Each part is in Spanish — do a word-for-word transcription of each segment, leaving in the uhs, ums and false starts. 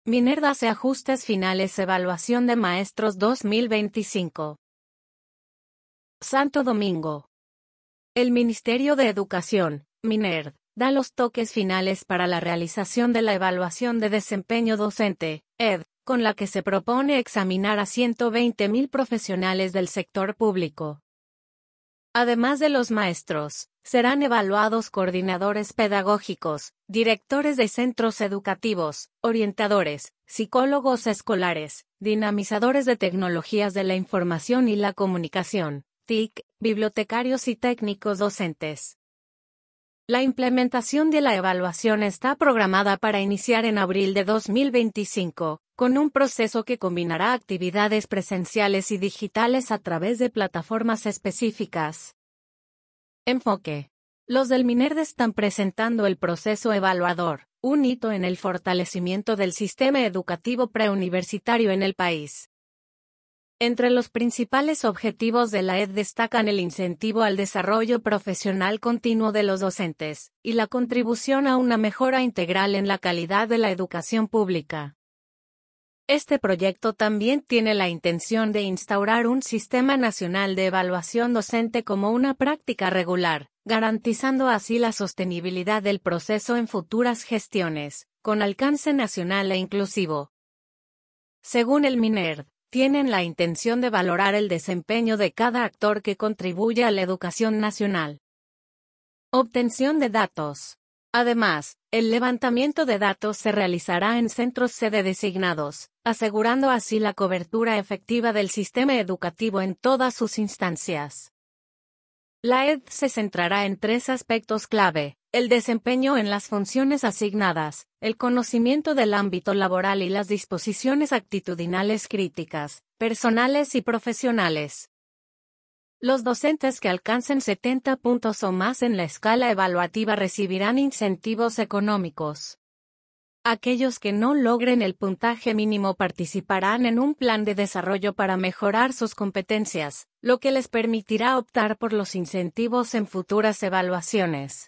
MINERD hace ajustes finales. Evaluación de maestros dos mil veinticinco. Santo Domingo. El Ministerio de Educación, MINERD, da los toques finales para la realización de la evaluación de desempeño docente, E D, con la que se propone examinar a ciento veinte mil profesionales del sector público. Además de los maestros, serán evaluados coordinadores pedagógicos, directores de centros educativos, orientadores, psicólogos escolares, dinamizadores de tecnologías de la información y la comunicación, T I C, bibliotecarios y técnicos docentes. La implementación de la evaluación está programada para iniciar en abril de dos mil veinticinco, con un proceso que combinará actividades presenciales y digitales a través de plataformas específicas. Enfoque. Los del MINERD están presentando el proceso evaluador, un hito en el fortalecimiento del sistema educativo preuniversitario en el país. Entre los principales objetivos de la E D destacan el incentivo al desarrollo profesional continuo de los docentes, y la contribución a una mejora integral en la calidad de la educación pública. Este proyecto también tiene la intención de instaurar un sistema nacional de evaluación docente como una práctica regular, garantizando así la sostenibilidad del proceso en futuras gestiones, con alcance nacional e inclusivo. Según el MINERD, tienen la intención de valorar el desempeño de cada actor que contribuye a la educación nacional. Obtención de datos. Además, el levantamiento de datos se realizará en centros sede designados, asegurando así la cobertura efectiva del sistema educativo en todas sus instancias. La E D se centrará en tres aspectos clave: el desempeño en las funciones asignadas, el conocimiento del ámbito laboral y las disposiciones actitudinales críticas, personales y profesionales. Los docentes que alcancen setenta puntos o más en la escala evaluativa recibirán incentivos económicos. Aquellos que no logren el puntaje mínimo participarán en un plan de desarrollo para mejorar sus competencias, lo que les permitirá optar por los incentivos en futuras evaluaciones.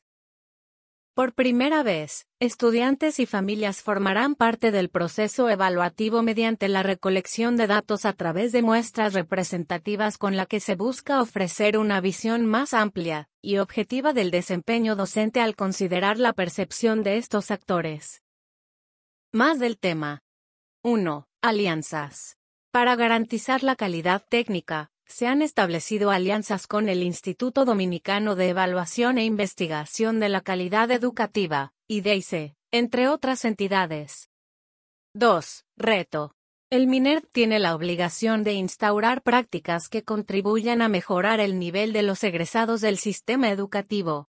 Por primera vez, estudiantes y familias formarán parte del proceso evaluativo mediante la recolección de datos a través de muestras representativas con la que se busca ofrecer una visión más amplia y objetiva del desempeño docente al considerar la percepción de estos actores. Más del tema. uno. Alianzas. Para garantizar la calidad técnica, se han establecido alianzas con el Instituto Dominicano de Evaluación e Investigación de la Calidad Educativa, I D E I C, entre otras entidades. dos. Reto. El MINERD tiene la obligación de instaurar prácticas que contribuyan a mejorar el nivel de los egresados del sistema educativo,